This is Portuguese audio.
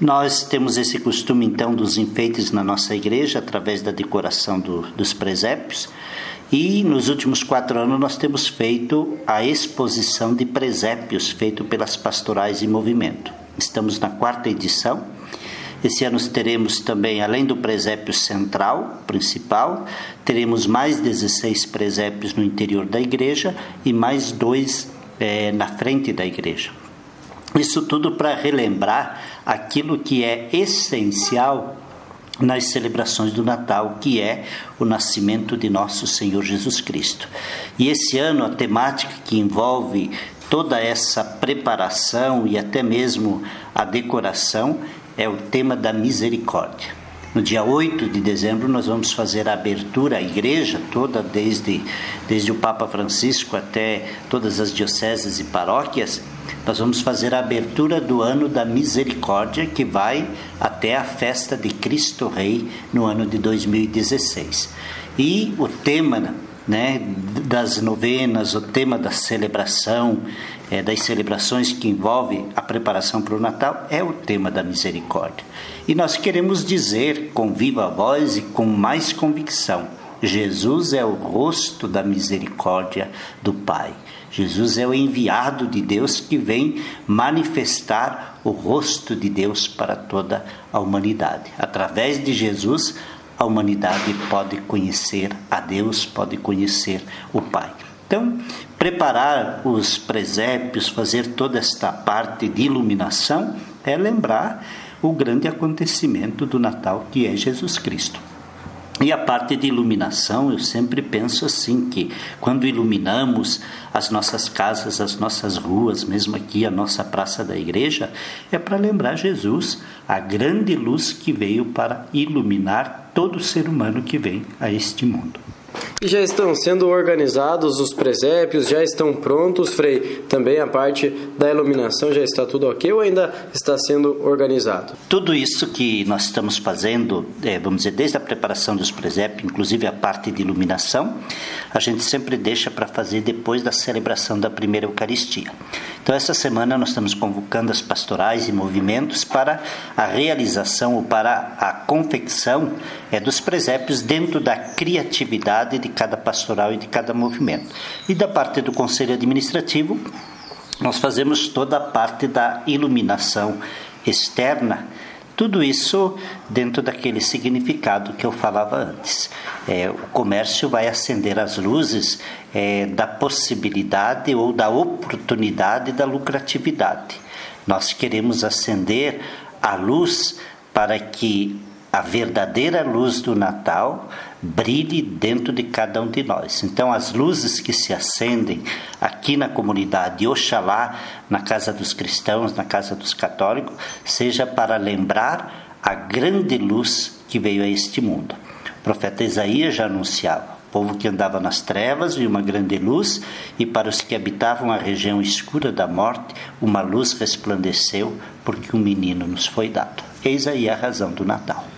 Nós temos esse costume, então, dos enfeites na nossa igreja, através da decoração dos presépios. E nos últimos 4 anos nós temos feito a exposição de presépios, feito pelas Pastorais em Movimento. Estamos na 4ª edição. Esse ano teremos também, além do presépio central, principal, teremos mais 16 presépios no interior da igreja e mais 2 na frente da igreja. Isso tudo para relembrar aquilo que é essencial nas celebrações do Natal, que é o nascimento de nosso Senhor Jesus Cristo. E esse ano a temática que envolve toda essa preparação e até mesmo a decoração é o tema da misericórdia. No dia 8 de dezembro nós vamos fazer a abertura à igreja toda, desde o Papa Francisco até todas as dioceses e paróquias. Nós vamos fazer a abertura do ano da misericórdia, que vai até a festa de Cristo Rei no ano de 2016. E o tema, das novenas, o tema da celebração, das celebrações que envolve a preparação para o Natal, é o tema da misericórdia. E nós queremos dizer com viva voz e com mais convicção: Jesus é o rosto da misericórdia do Pai. Jesus é o enviado de Deus que vem manifestar o rosto de Deus para toda a humanidade. Através de Jesus, a humanidade pode conhecer a Deus, pode conhecer o Pai. Então, preparar os presépios, fazer toda esta parte de iluminação, é lembrar o grande acontecimento do Natal, que é Jesus Cristo. E a parte de iluminação, eu sempre penso assim, que quando iluminamos as nossas casas, as nossas ruas, mesmo aqui a nossa praça da igreja, é para lembrar Jesus, a grande luz que veio para iluminar todo ser humano que vem a este mundo. E já estão sendo organizados os presépios, já estão prontos, Frei? Também a parte da iluminação, já está tudo ok ou ainda está sendo organizado? Tudo isso que nós estamos fazendo, vamos dizer, desde a preparação dos presépios, inclusive a parte de iluminação, a gente sempre deixa para fazer depois da celebração da primeira Eucaristia. Então, essa semana nós estamos convocando as pastorais e movimentos para a realização ou para a confecção dos presépios dentro da criatividade de cada pastoral e de cada movimento. E da parte do Conselho Administrativo, nós fazemos toda a parte da iluminação externa, tudo isso dentro daquele significado que eu falava antes. O comércio vai acender as luzes da possibilidade ou da oportunidade da lucratividade. Nós queremos acender a luz para que a verdadeira luz do Natal brilhe dentro de cada um de nós. Então, as luzes que se acendem aqui na comunidade, oxalá na casa dos cristãos, na casa dos católicos, seja para lembrar a grande luz que veio a este mundo. O profeta Isaías já anunciava: o povo que andava nas trevas viu uma grande luz, e para os que habitavam a região escura da morte, uma luz resplandeceu, porque um menino nos foi dado. Eis aí a razão do Natal.